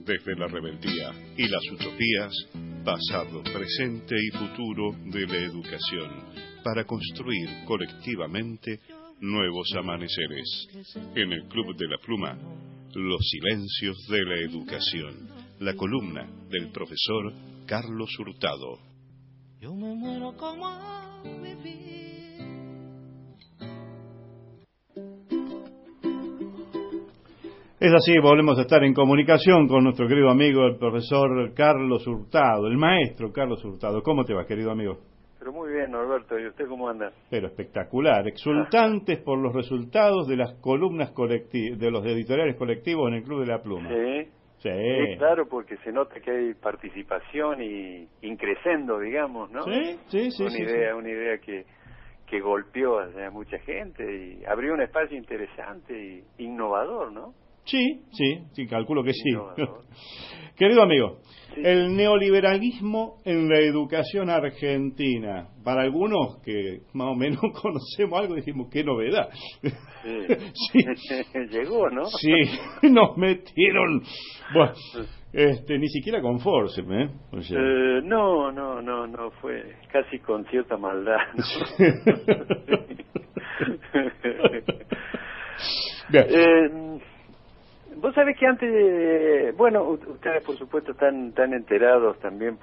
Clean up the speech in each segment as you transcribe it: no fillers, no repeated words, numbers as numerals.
desde la rebeldía y las utopías, pasado, presente y futuro de la educación, para construir colectivamente nuevos amaneceres. En el Club de la Pluma, los silencios de la educación, la columna del profesor Carlos Hurtado. Yo me muero como a vivir. Es así, volvemos a estar en comunicación con nuestro querido amigo, el profesor Carlos Hurtado, el maestro Carlos Hurtado. ¿Cómo te va, querido amigo? Pero muy bien, Norberto. ¿Y usted cómo anda? Pero espectacular, exultantes por los resultados de las columnas de los editoriales colectivos en el Club de la Pluma. Sí. Sí. Sí, claro, porque se nota que hay participación y increciendo, digamos, ¿no? Sí. Una idea que golpeó a mucha gente y abrió un espacio interesante e innovador, ¿no? Sí, calculo que sí. Innovador. Querido amigo, sí. El neoliberalismo en la educación argentina. Para algunos que más o menos conocemos algo, dijimos, qué novedad. Sí. Llegó, ¿no? Sí, nos metieron. Bueno, ni siquiera con force, ¿eh? O sea... No, fue casi con cierta maldad, ¿no? Bien. Vos sabés que antes, ustedes por supuesto están enterados también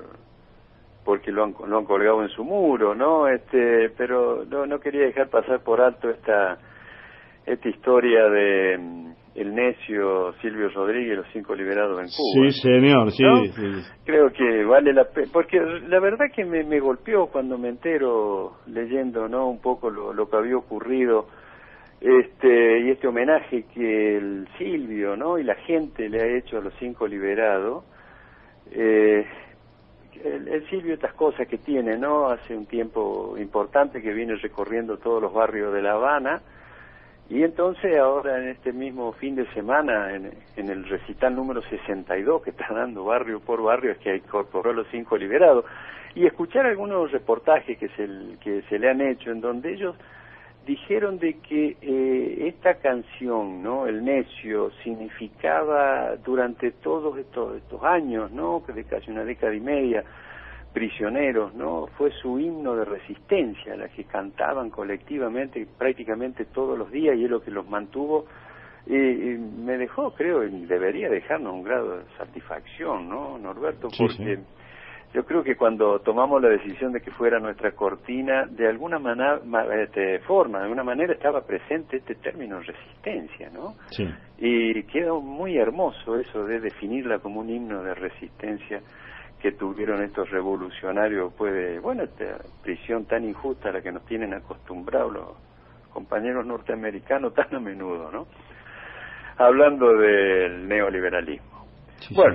porque lo han colgado en su muro, ¿no? Pero no quería dejar pasar por alto esta historia de el necio Silvio Rodríguez, los 5 liberados en Cuba. Sí, señor, sí, ¿no? sí. Creo que vale la pena, porque la verdad que me golpeó cuando me entero leyendo, ¿no? Un poco lo que había ocurrido. Y este homenaje que el Silvio, ¿no? Y la gente le ha hecho a los 5 liberados. El Silvio, estas cosas que tiene, ¿no? Hace un tiempo importante que viene recorriendo todos los barrios de La Habana, y entonces ahora en este mismo fin de semana, en el recital número 62 que está dando barrio por barrio, es que incorporó a los 5 liberados, y escuchar algunos reportajes que se le han hecho en donde ellos dijeron de que esta canción, ¿no? El necio, significaba durante todos estos años, ¿no? Que de casi una década y media, prisioneros, ¿no? Fue su himno de resistencia, la que cantaban colectivamente prácticamente todos los días, y es lo que los mantuvo. Y me dejó, creo, y debería dejarnos un grado de satisfacción, ¿no, Norberto? Porque sí. Yo creo que cuando tomamos la decisión de que fuera nuestra cortina, de alguna manera estaba presente este término resistencia, ¿no? Sí. Y quedó muy hermoso eso de definirla como un himno de resistencia que tuvieron estos revolucionarios después de, esta prisión tan injusta a la que nos tienen acostumbrados los compañeros norteamericanos tan a menudo, ¿no? Hablando del neoliberalismo. Sí, bueno,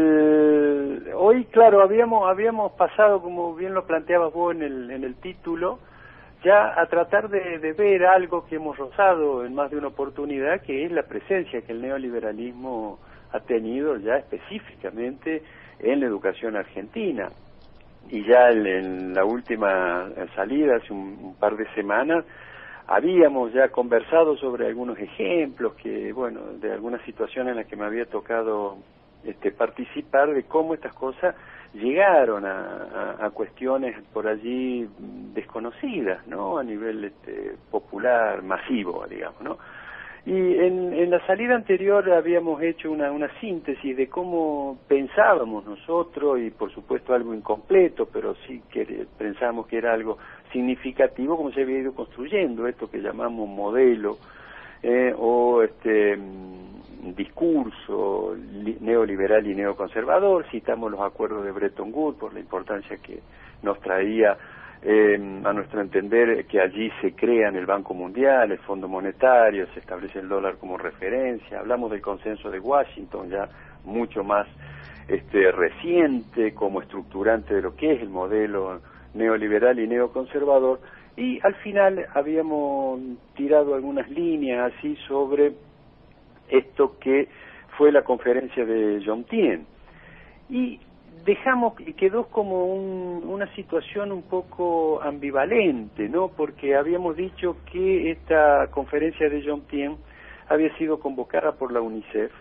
sí. Hoy, claro, habíamos pasado, como bien lo planteabas vos en el título, ya a tratar de ver algo que hemos rozado en más de una oportunidad, que es la presencia que el neoliberalismo ha tenido ya específicamente en la educación argentina. Y ya en la última salida, hace un par de semanas, habíamos ya conversado sobre algunos ejemplos de algunas situaciones en las que me había tocado participar, de cómo estas cosas llegaron a cuestiones por allí desconocidas, ¿no? A nivel popular, masivo, digamos, ¿no? Y en la salida anterior habíamos hecho una síntesis de cómo pensábamos nosotros, y por supuesto algo incompleto, pero sí que pensábamos que era algo significativo, cómo se había ido construyendo esto que llamamos modelo o discurso neoliberal y neoconservador. Citamos los acuerdos de Bretton Woods por la importancia que nos traía, a nuestro entender, que allí se crean el Banco Mundial, el Fondo Monetario, se establece el dólar como referencia. Hablamos del consenso de Washington, ya mucho más reciente, como estructurante de lo que es el modelo neoliberal y neoconservador. Y al final habíamos tirado algunas líneas así sobre esto que fue la conferencia de Jomtien, y quedó como una situación un poco ambivalente, ¿no? Porque habíamos dicho que esta conferencia de Jomtien había sido convocada por la UNICEF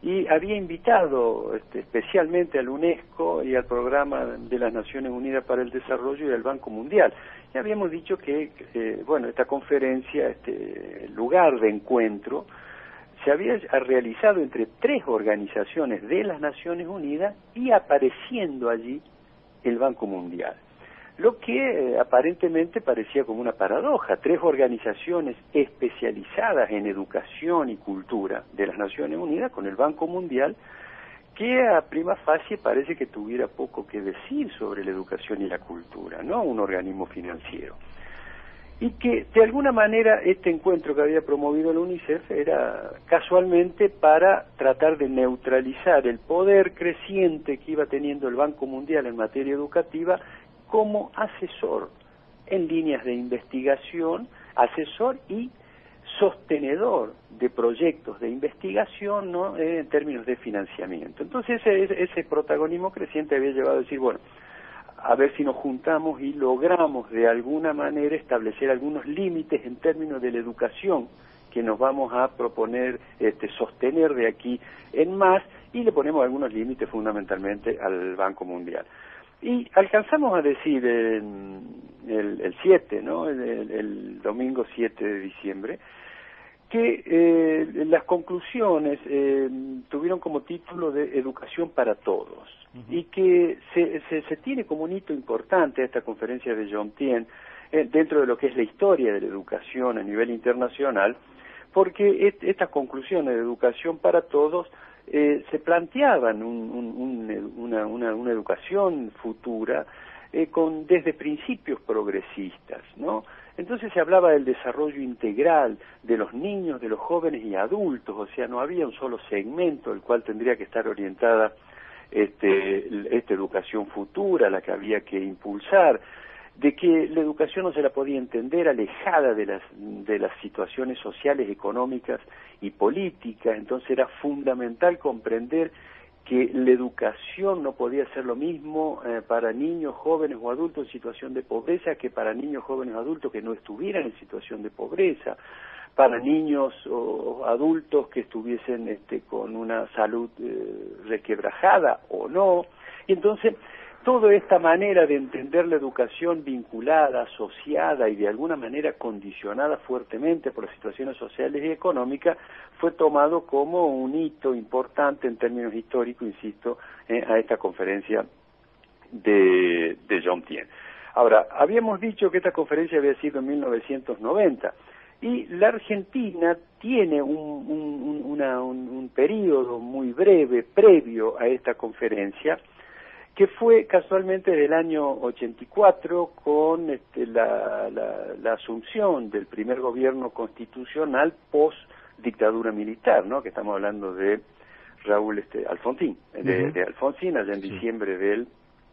y había invitado especialmente al UNESCO y al Programa de las Naciones Unidas para el Desarrollo y al Banco Mundial. Y habíamos dicho que, bueno, esta conferencia, este lugar de encuentro, se había realizado entre 3 organizaciones de las Naciones Unidas y apareciendo allí el Banco Mundial. Lo que aparentemente parecía como una paradoja, 3 organizaciones especializadas en educación y cultura de las Naciones Unidas con el Banco Mundial, que a prima facie parece que tuviera poco que decir sobre la educación y la cultura, ¿no? Un organismo financiero. Y que de alguna manera este encuentro que había promovido la UNICEF era casualmente para tratar de neutralizar el poder creciente que iba teniendo el Banco Mundial en materia educativa como asesor en líneas de investigación, asesor y sostenedor de proyectos de investigación, ¿no? En términos de financiamiento. Entonces ese protagonismo creciente había llevado a decir, bueno, a ver si nos juntamos y logramos de alguna manera establecer algunos límites en términos de la educación que nos vamos a proponer sostener de aquí en más, y le ponemos algunos límites fundamentalmente al Banco Mundial. Y alcanzamos a decir el 7, ¿no? El domingo 7 de diciembre, que las conclusiones tuvieron como título de Educación para Todos, y que se tiene como un hito importante esta conferencia de Jomtien dentro de lo que es la historia de la educación a nivel internacional, porque estas conclusiones de Educación para Todos se planteaban una educación futura desde principios progresistas, ¿no? Entonces se hablaba del desarrollo integral de los niños, de los jóvenes y adultos, o sea, no había un solo segmento al cual tendría que estar orientada esta educación futura, la que había que impulsar, de que la educación no se la podía entender alejada de las situaciones sociales, económicas y políticas. Entonces era fundamental comprender que la educación no podía ser lo mismo para niños, jóvenes o adultos en situación de pobreza que para niños, jóvenes o adultos que no estuvieran en situación de pobreza, para niños o adultos que estuviesen con una salud resquebrajada o no. Y entonces toda esta manera de entender la educación vinculada, asociada y de alguna manera condicionada fuertemente por las situaciones sociales y económicas fue tomado como un hito importante en términos históricos, insisto, a esta conferencia de Jomtien. Ahora, habíamos dicho que esta conferencia había sido en 1990 y la Argentina tiene un periodo muy breve previo a esta conferencia, que fue casualmente del año 84 con la asunción del primer gobierno constitucional post dictadura militar, ¿no? Que estamos hablando de Raúl Alfonsín, de Alfonsín allá en diciembre del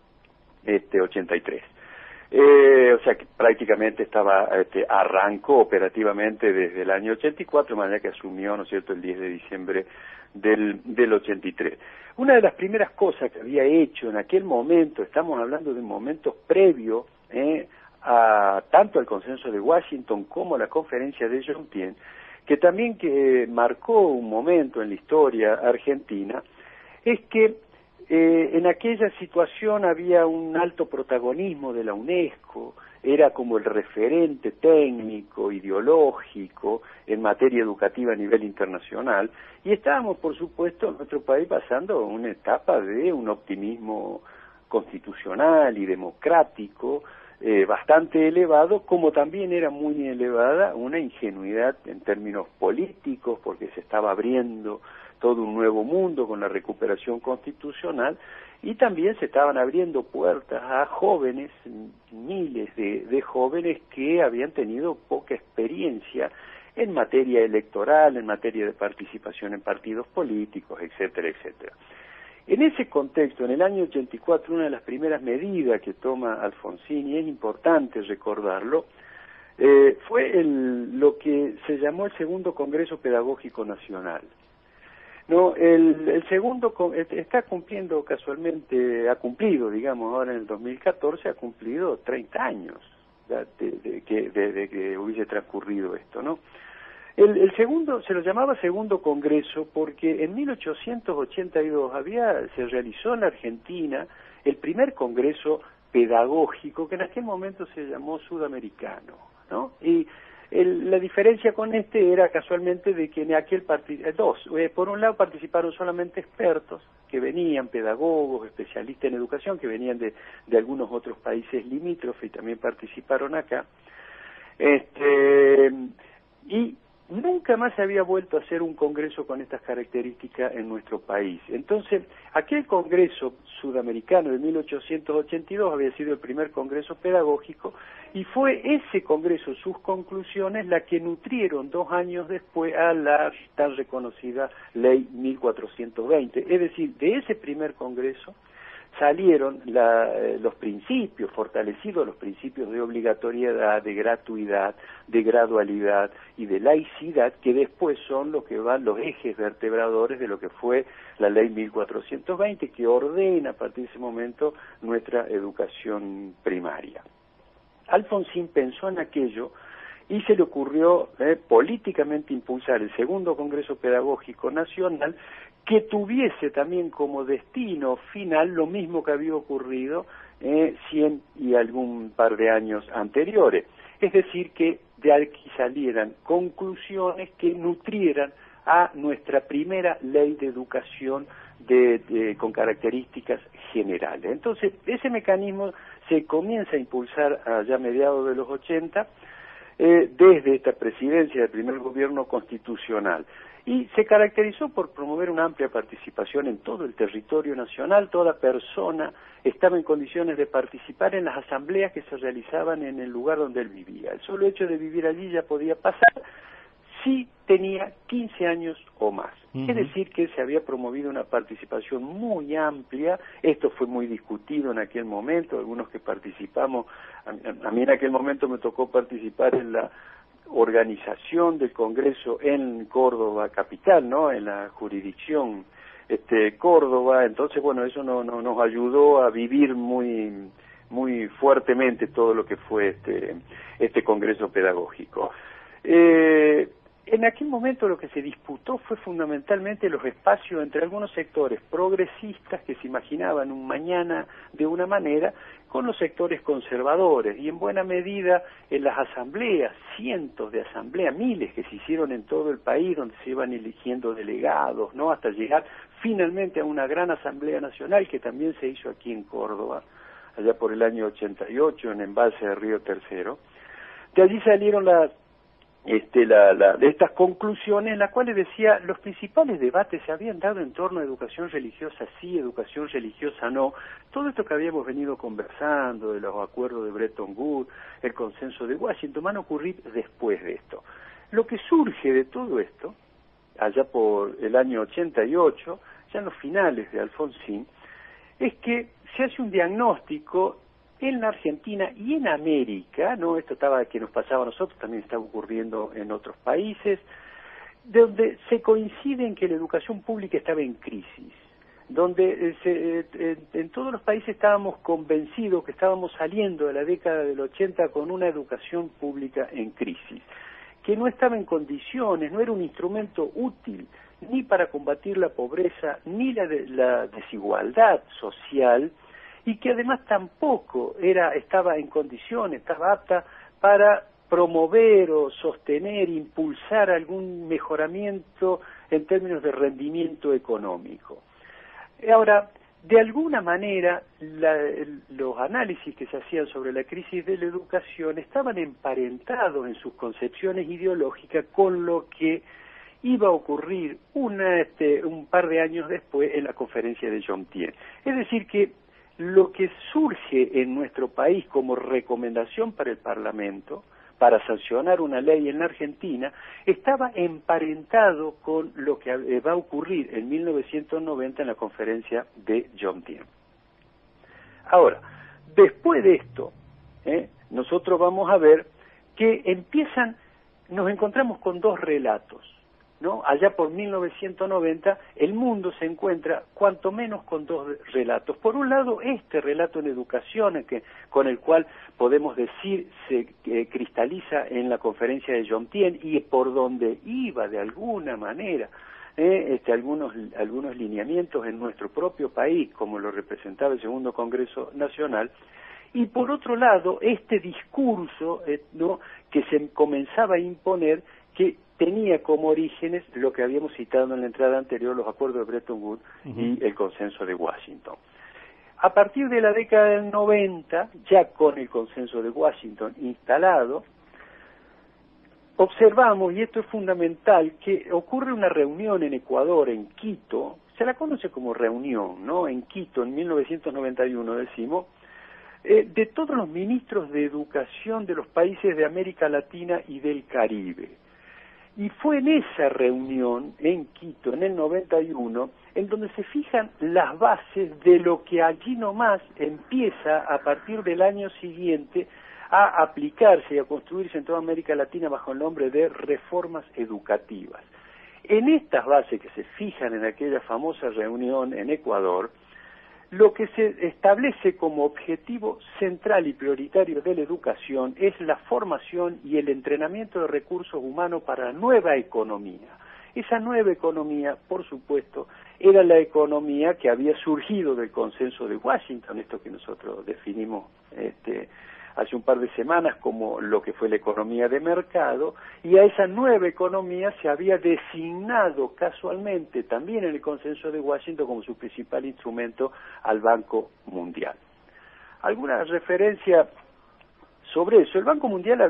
83. O sea que prácticamente arrancó operativamente desde el año 84, de manera que asumió, ¿no es cierto?, el 10 de diciembre del 83. Una de las primeras cosas que había hecho en aquel momento, estamos hablando de un momento previo a tanto al consenso de Washington como a la conferencia de Jomtien, que también que marcó un momento en la historia argentina, es que en aquella situación había un alto protagonismo de la UNESCO, era como el referente técnico, ideológico en materia educativa a nivel internacional, y estábamos, por supuesto, en nuestro país pasando una etapa de un optimismo constitucional y democrático bastante elevado, como también era muy elevada una ingenuidad en términos políticos, porque se estaba abriendo todo un nuevo mundo con la recuperación constitucional, y también se estaban abriendo puertas a jóvenes, miles de jóvenes que habían tenido poca experiencia en materia electoral, en materia de participación en partidos políticos, etcétera, etcétera. En ese contexto, en el año 84, una de las primeras medidas que toma Alfonsín, y es importante recordarlo, fue lo que se llamó el Segundo Congreso Pedagógico Nacional. No, el segundo está cumpliendo casualmente, ha cumplido, digamos, ahora en el 2014, ha cumplido 30 años desde que hubiese transcurrido esto, ¿no? El segundo, se lo llamaba Segundo Congreso porque en 1882 se realizó en la Argentina el primer Congreso pedagógico, que en aquel momento se llamó Sudamericano, ¿no? Y la diferencia con este era casualmente de que en aquel por un lado participaron solamente expertos que venían, pedagogos, especialistas en educación, que venían de algunos otros países limítrofes y también participaron acá, y nunca más se había vuelto a hacer un congreso con estas características en nuestro país. Entonces, aquel congreso sudamericano de 1882 había sido el primer congreso pedagógico y fue ese congreso, sus conclusiones, la que nutrieron 2 años después a la tan reconocida Ley 1420. Es decir, de ese primer congreso salieron los principios, fortalecidos los principios de obligatoriedad, de gratuidad, de gradualidad y de laicidad, que después son los que van los ejes vertebradores de lo que fue la Ley 1420, que ordena a partir de ese momento nuestra educación primaria. Alfonsín pensó en aquello y se le ocurrió políticamente impulsar el Segundo Congreso Pedagógico Nacional, que tuviese también como destino final lo mismo que había ocurrido 100 y algún par de años anteriores. Es decir, que de aquí salieran conclusiones que nutrieran a nuestra primera ley de educación con características generales. Entonces, ese mecanismo se comienza a impulsar allá a mediados de los 80, desde esta presidencia del primer gobierno constitucional. Y se caracterizó por promover una amplia participación en todo el territorio nacional. Toda persona estaba en condiciones de participar en las asambleas que se realizaban en el lugar donde él vivía. El solo hecho de vivir allí ya podía pasar si tenía 15 años o más. Es decir, que se había promovido una participación muy amplia. Esto fue muy discutido en aquel momento. Algunos que participamos, a mí en aquel momento me tocó participar en la organización del Congreso en Córdoba capital, ¿no? En la jurisdicción Córdoba. Entonces, bueno, eso nos ayudó a vivir muy fuertemente todo lo que fue este Congreso pedagógico. En aquel momento lo que se disputó fue fundamentalmente los espacios entre algunos sectores progresistas que se imaginaban un mañana de una manera con los sectores conservadores, y en buena medida en las asambleas, cientos de asambleas, miles que se hicieron en todo el país, donde se iban eligiendo delegados, ¿no? Hasta llegar finalmente a una gran asamblea nacional que también se hizo aquí en Córdoba, allá por el año 88, en Embalse de Río Tercero. De allí salieron de estas conclusiones, en las cuales decía los principales debates se habían dado en torno a educación religiosa sí, educación religiosa no, todo esto que habíamos venido conversando, de los acuerdos de Bretton Woods, el consenso de Washington, van a ocurrir después de esto. Lo que surge de todo esto, allá por el año 88, ya en los finales de Alfonsín, es que se hace un diagnóstico en la Argentina y en América, ¿no? Esto que nos pasaba a nosotros, también está ocurriendo en otros países, donde se coincide en que la educación pública estaba en crisis, donde en todos los países estábamos convencidos que estábamos saliendo de la década del 80 con una educación pública en crisis, que no estaba en condiciones, no era un instrumento útil ni para combatir la pobreza ni la desigualdad social, y que además tampoco estaba en condiciones, estaba apta para promover o sostener, impulsar algún mejoramiento en términos de rendimiento económico. Ahora, de alguna manera, los análisis que se hacían sobre la crisis de la educación estaban emparentados en sus concepciones ideológicas con lo que iba a ocurrir un par de años después en la conferencia de Jomtien. Es decir, que lo que surge en nuestro país como recomendación para el Parlamento, para sancionar una ley en la Argentina, estaba emparentado con lo que va a ocurrir en 1990 en la conferencia de Jomtien. Ahora, después de esto, nosotros vamos a ver que nos encontramos con dos relatos. ¿no? Allá por 1990, el mundo se encuentra cuanto menos con dos relatos. Por un lado, este relato en educación, con el cual podemos decir se cristaliza en la conferencia de Jomtien y por donde iba de alguna manera algunos lineamientos en nuestro propio país, como lo representaba el Segundo Congreso Nacional. Y por otro lado, este discurso ¿no? que se comenzaba a imponer, que tenía como orígenes lo que habíamos citado en la entrada anterior, los acuerdos de Bretton Woods y el consenso de Washington. A partir de la década del 90, ya con el consenso de Washington instalado, observamos, y esto es fundamental, que ocurre una reunión en Ecuador, en Quito, se la conoce como reunión, ¿no? En Quito, en 1991, decimos, de todos los ministros de educación de los países de América Latina y del Caribe. Y fue en esa reunión, en Quito, en el 91, en donde se fijan las bases de lo que allí nomás empieza, a partir del año siguiente, a aplicarse y a construirse en toda América Latina bajo el nombre de reformas educativas. En estas bases que se fijan en aquella famosa reunión en Ecuador, lo que se establece como objetivo central y prioritario de la educación es la formación y el entrenamiento de recursos humanos para la nueva economía. Esa nueva economía, por supuesto, era la economía que había surgido del consenso de Washington, esto que nosotros definimos hace un par de semanas como lo que fue la economía de mercado, y a esa nueva economía se había designado casualmente también en el consenso de Washington como su principal instrumento al Banco Mundial. ¿Alguna referencia sobre eso? El Banco Mundial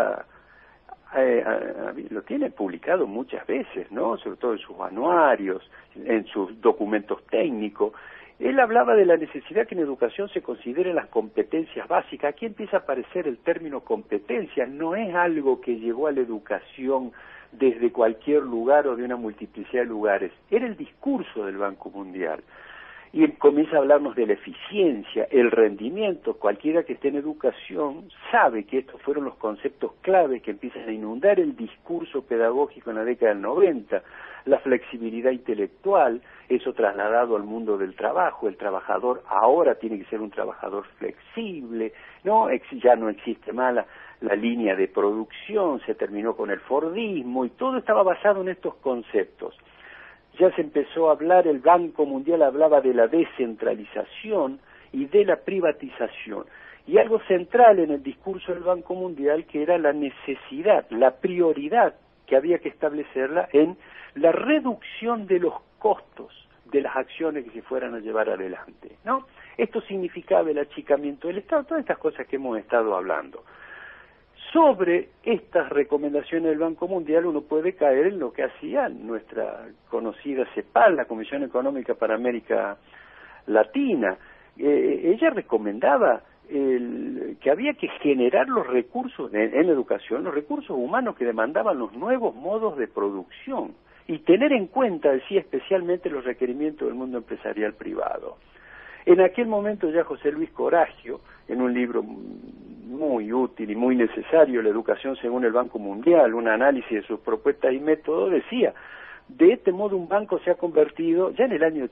lo tiene publicado muchas veces, ¿no? Sobre todo en sus anuarios, en sus documentos técnicos. Él hablaba de la necesidad que en educación se consideren las competencias básicas. Aquí empieza a aparecer el término competencia. No es algo que llegó a la educación desde cualquier lugar o de una multiplicidad de lugares. Era el discurso del Banco Mundial. Y comienza a hablarnos de la eficiencia, el rendimiento. Cualquiera que esté en educación sabe que estos fueron los conceptos claves que empiezan a inundar el discurso pedagógico en la década del 90. La flexibilidad intelectual, eso trasladado al mundo del trabajo. El trabajador ahora tiene que ser un trabajador flexible, ¿no? Ya no existe más la línea de producción, se terminó con el Fordismo y todo estaba basado en estos conceptos. Ya se empezó a hablar, el Banco Mundial hablaba de la descentralización y de la privatización. Y algo central en el discurso del Banco Mundial que era la necesidad, la prioridad que había que establecerla en la reducción de los costos de las acciones que se fueran a llevar adelante, ¿no? Esto significaba el achicamiento del Estado, todas estas cosas que hemos estado hablando. Sobre estas recomendaciones del Banco Mundial uno puede caer en lo que hacía nuestra conocida CEPAL, la Comisión Económica para América Latina. Ella recomendaba que había que generar los recursos en educación, los recursos humanos que demandaban los nuevos modos de producción y tener en cuenta, decía, especialmente los requerimientos del mundo empresarial privado. En aquel momento ya José Luis Coragio, en un libro muy útil y muy necesario, La educación según el Banco Mundial, un análisis de sus propuestas y métodos, decía, de este modo un banco se ha convertido, ya en el año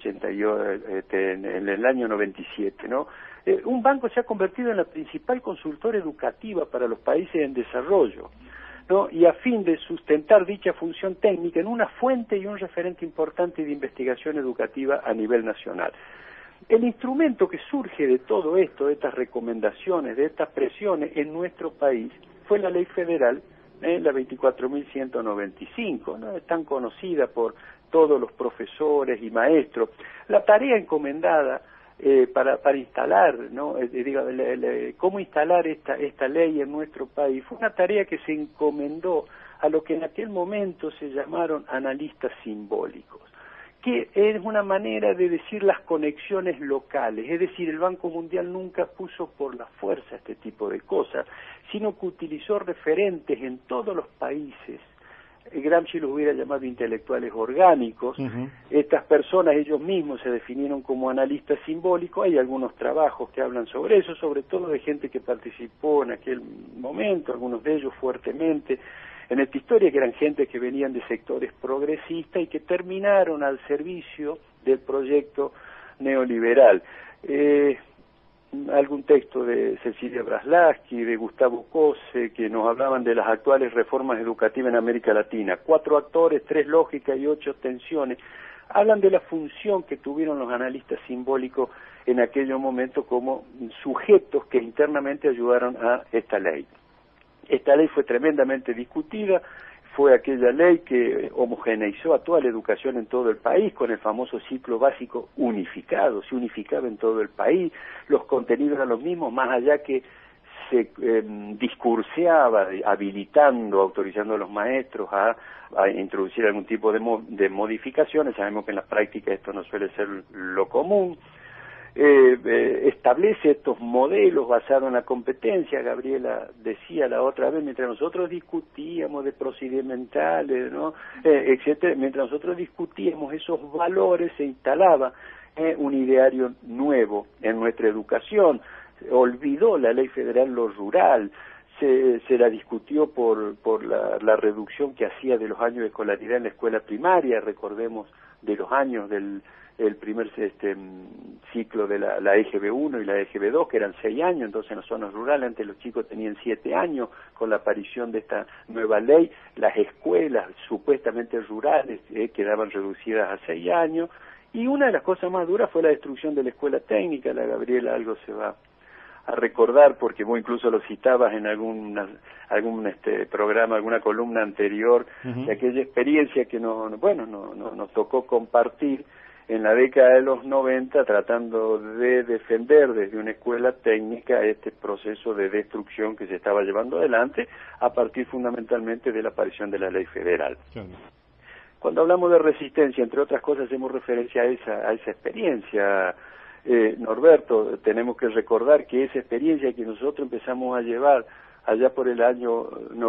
en el año 97, ¿no? Un banco se ha convertido en la principal consultora educativa para los países en desarrollo, ¿no? Y a fin de sustentar dicha función técnica en una fuente y un referente importante de investigación educativa a nivel nacional. El instrumento que surge de todo esto, de estas recomendaciones, de estas presiones en nuestro país, fue la ley federal, la 24.195, ¿no? Es tan conocida por todos los profesores y maestros. La tarea encomendada para instalar, ¿no? Cómo instalar esta ley en nuestro país, fue una tarea que se encomendó a lo que en aquel momento se llamaron analistas simbólicos, que es una manera de decir las conexiones locales, es decir, el Banco Mundial nunca puso por la fuerza este tipo de cosas, sino que utilizó referentes en todos los países. Gramsci los hubiera llamado intelectuales orgánicos. Estas personas, ellos mismos se definieron como analistas simbólicos. Hay algunos trabajos que hablan sobre eso, sobre todo de gente que participó en aquel momento, algunos de ellos fuertemente, en esta historia, que eran gente que venían de sectores progresistas y que terminaron al servicio del proyecto neoliberal. Algún texto de Cecilia Braslavsky, de Gustavo Cose, que nos hablaban de las actuales reformas educativas en América Latina. 4 actores, 3 lógicas y 8 tensiones. Hablan de la función que tuvieron los analistas simbólicos en aquellos momentos como sujetos que internamente ayudaron a esta ley. Esta ley fue tremendamente discutida, fue aquella ley que homogeneizó a toda la educación en todo el país con el famoso ciclo básico unificado, se unificaba en todo el país, los contenidos eran los mismos, más allá que se discurseaba, habilitando, autorizando a los maestros a introducir algún tipo de modificaciones. Sabemos que en la práctica esto no suele ser lo común. Establece estos modelos basados en la competencia. Gabriela decía la otra vez, mientras nosotros discutíamos de procedimentales, ¿no? Etcétera, mientras nosotros discutíamos esos valores, se instalaba un ideario nuevo en nuestra educación. Olvidó la ley federal lo rural, se la discutió por la reducción que hacía de los años de escolaridad en la escuela primaria. Recordemos de los años del primer ciclo de la EGB 1 y la EGB 2, que eran 6 años, entonces en las zonas rurales antes los chicos tenían 7 años. Con la aparición de esta nueva ley, las escuelas supuestamente rurales quedaban reducidas a 6 años, y una de las cosas más duras fue la destrucción de la escuela técnica. La Gabriela algo se va a recordar, porque vos incluso lo citabas en algún programa, alguna columna anterior, de aquella experiencia que nos tocó compartir en la década de los 90, tratando de defender desde una escuela técnica este proceso de destrucción que se estaba llevando adelante a partir fundamentalmente de la aparición de la ley federal. Claro. Cuando hablamos de resistencia, entre otras cosas, hacemos referencia a esa experiencia. Norberto, tenemos que recordar que esa experiencia que nosotros empezamos a llevar allá por el año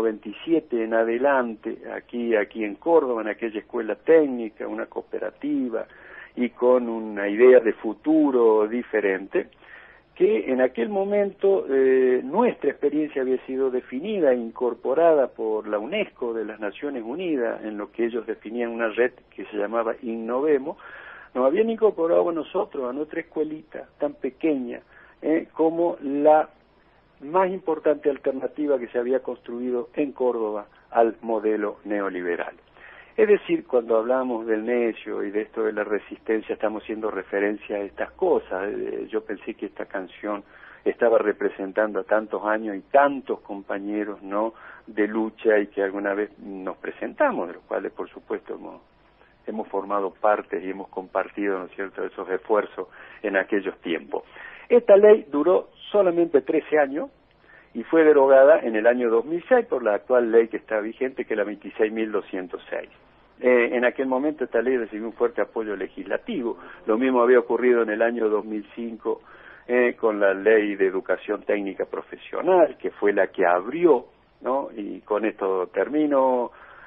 97 en adelante, aquí en Córdoba, en aquella escuela técnica, una cooperativa, y con una idea de futuro diferente, que en aquel momento nuestra experiencia había sido definida e incorporada por la UNESCO de las Naciones Unidas, en lo que ellos definían una red que se llamaba Innovemos. Nos habían incorporado a nosotros, a nuestra escuelita tan pequeña, como la más importante alternativa que se había construido en Córdoba al modelo neoliberal. Es decir, cuando hablamos del necio y de esto de la resistencia, estamos haciendo referencia a estas cosas. Yo pensé que esta canción estaba representando a tantos años y tantos compañeros, ¿no?, de lucha, y que alguna vez nos presentamos, de los cuales, por supuesto, hemos formado parte y hemos compartido, ¿no es cierto?, esos esfuerzos en aquellos tiempos. Esta ley duró solamente 13 años y fue derogada en el año 2006 por la actual ley que está vigente, que es la 26.206. En aquel momento esta ley recibió un fuerte apoyo legislativo. Lo mismo había ocurrido en el año 2005 con la Ley de Educación Técnica Profesional, que fue la que abrió, ¿no? Y con esto termino.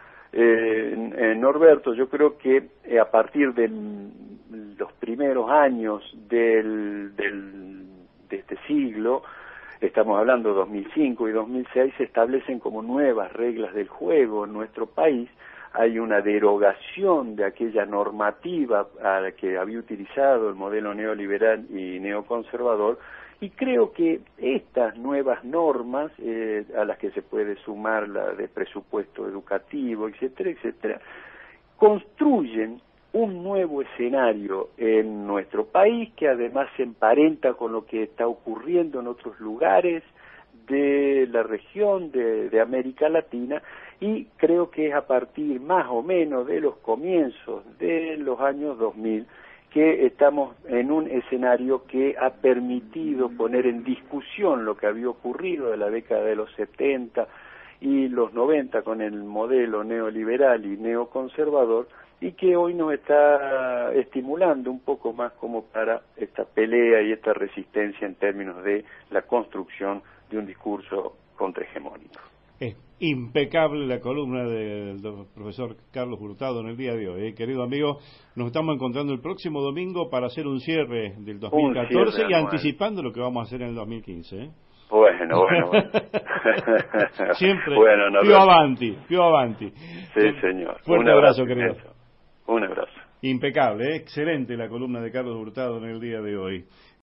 Norberto, yo creo que a partir de los primeros años de este siglo, estamos hablando de 2005 y 2006, se establecen como nuevas reglas del juego en nuestro país. Hay una derogación de aquella normativa a la que había utilizado el modelo neoliberal y neoconservador, y creo que estas nuevas normas, a las que se puede sumar la de presupuesto educativo, etcétera, etcétera, construyen un nuevo escenario en nuestro país, que además se emparenta con lo que está ocurriendo en otros lugares de la región de América Latina, y creo que es a partir más o menos de los comienzos de los años 2000 que estamos en un escenario que ha permitido poner en discusión lo que había ocurrido de la década de los 70 y los 90 con el modelo neoliberal y neoconservador, y que hoy nos está estimulando un poco más como para esta pelea y esta resistencia en términos de la construcción de un discurso contrahegemónico. Es impecable la columna del profesor Carlos Hurtado en el día de hoy. Querido amigo, nos estamos encontrando el próximo domingo para hacer un cierre del 2014 y anticipando lo que vamos a hacer en el 2015. Bueno. Siempre, bueno, più avanti. Sí, señor. Fuerte abrazo, querido. Un abrazo. Impecable, excelente la columna de Carlos Hurtado en el día de hoy.